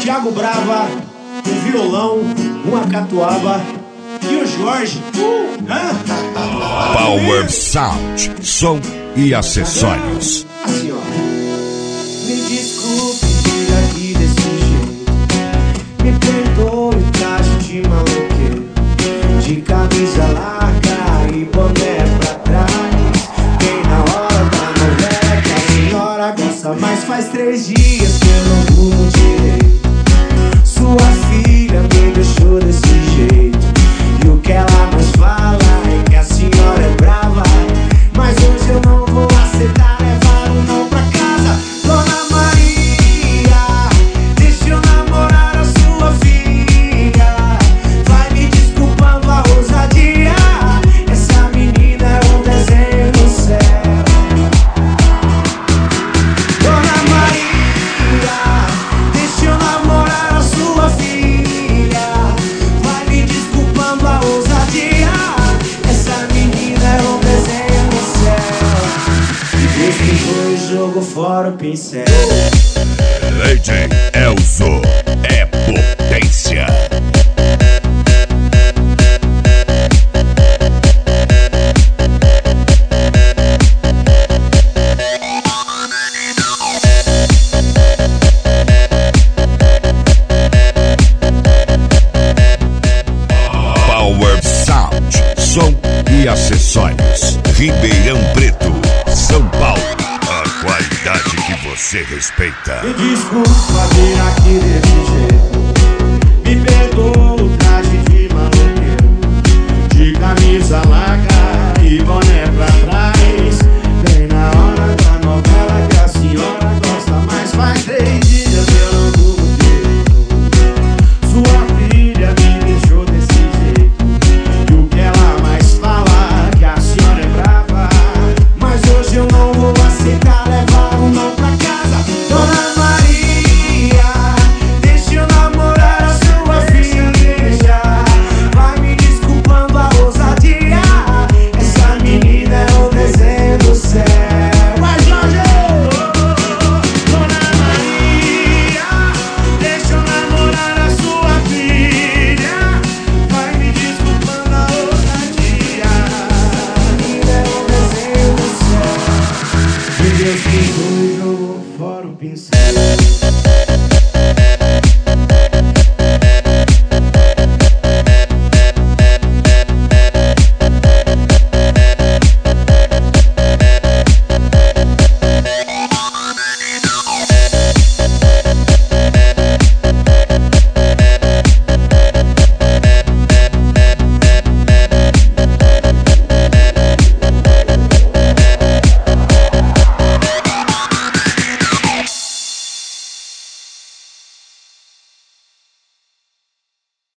Thiago Brava, um violão, uma catuaba e o Jorge. Power Sound, som e acessórios. Assim, ó. Me desculpe vir aqui desse jeito, me perdoe o traje de maloqueiro, de camisa larga e boné pra trás, bem na hora da novela que a senhora gosta. Mas faz 3 dias que eu não durmo direito, sua filha me deixou desse jeito, e o que ela mais fala é que a senhora é brava. Mas hoje eu não vou aceitar levar um não pra casa. Dona Maria, deixa eu namorar a sua filha, vai me desculpando a ousadia, essa menina é um desenho no céu. Dona Maria, deixa eu namorar a sua filha, vai me desculpando a ousadia, essa menina é um desenho no céu. E Deus que foi, jogo fora o pincel. DJ Elzo é potência. Power Sound, som e acessórios. Ribeirão Preto, São Paulo. A qualidade que você respeita. Me desculpa vir aqui desse jeito, me perdoa o traje de maloqueiro, de camisa larga e boné pra trás, bem na hora da novela que a senhora gosta. Mas faz 3 dias eu não durmo direito, sua filha me deixou desse jeito, e o que ela mais fala é que a senhora é brava. Mas hoje eu não vou aceitar levar um não pra casa. Dona Maria, deixa eu namorar a sua filha, vai me desculpando a ousadia, essa menina é o desenho do céu. Vai, Jorge! Dona Maria, deixa eu namorar a sua filha, vai me desculpando a ousadia, essa menina é o desenho do céu. E Deus que foi, jogou fora o pincel.